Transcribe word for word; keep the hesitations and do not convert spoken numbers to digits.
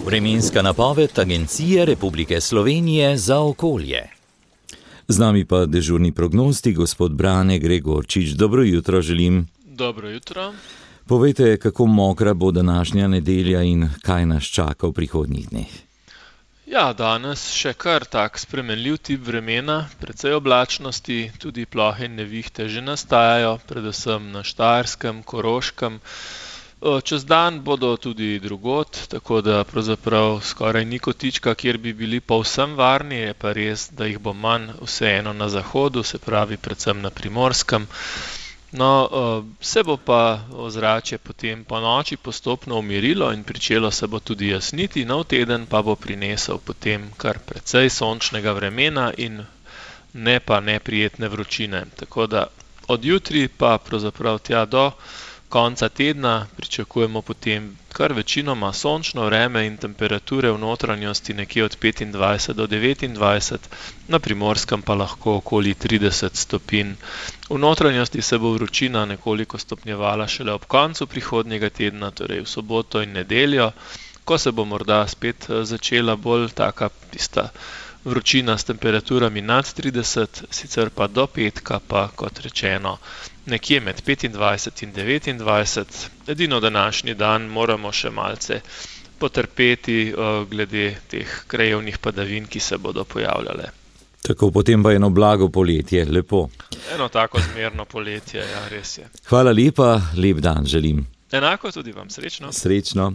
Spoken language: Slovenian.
Vremenska napoved Agencije Republike Slovenije za okolje. Z nami pa dežurni prognostik, gospod Brane Gregorčič. Dobro jutro želim. Dobro jutro. Povejte, kako mokra bo današnja nedelja in kaj nas čaka v prihodnjih dneh. Ja, danes še kar tak spremenljiv tip vremena, precej oblačnosti, tudi plohe in nevihte že nastajajo, predvsem na Štajerskem, Koroškem. Čez dan bodo tudi drugod, tako da pravzaprav skoraj ni kotička, kjer bi bili povsem varni, je pa res, da jih bo manj vseeno na zahodu, se pravi predvsem na Primorskem. No, se bo pa ozračje potem po noči postopno umirilo in pričelo se bo tudi jasniti, nov teden pa bo prinesel potem kar precej sončnega vremena in ne pa neprijetne vročine. Tako da od jutri pa pravzaprav tja do konca tedna pričakujemo potem kar večinoma sončno vreme in temperature v notranjosti nekje od petindvajset do devetindvajset, na Primorskem pa lahko okoli trideset stopinj. V notranjosti se bo vročina nekoliko stopnjevala šele ob koncu prihodnjega tedna, torej v soboto in nedeljo, ko se bo morda spet začela bolj taka tista vročina s temperaturami nad trideset, sicer pa do petka pa, kot rečeno, nekje med petindvajset in devetindvajset. Edino današnji dan moramo še malce potrpeti glede teh krajevnih padavin, ki se bodo pojavljale. Tako, potem pa eno blago poletje, lepo. Eno tako zmerno poletje, ja, res je. Hvala lepa, lep dan želim. Enako tudi vam, srečno. Srečno.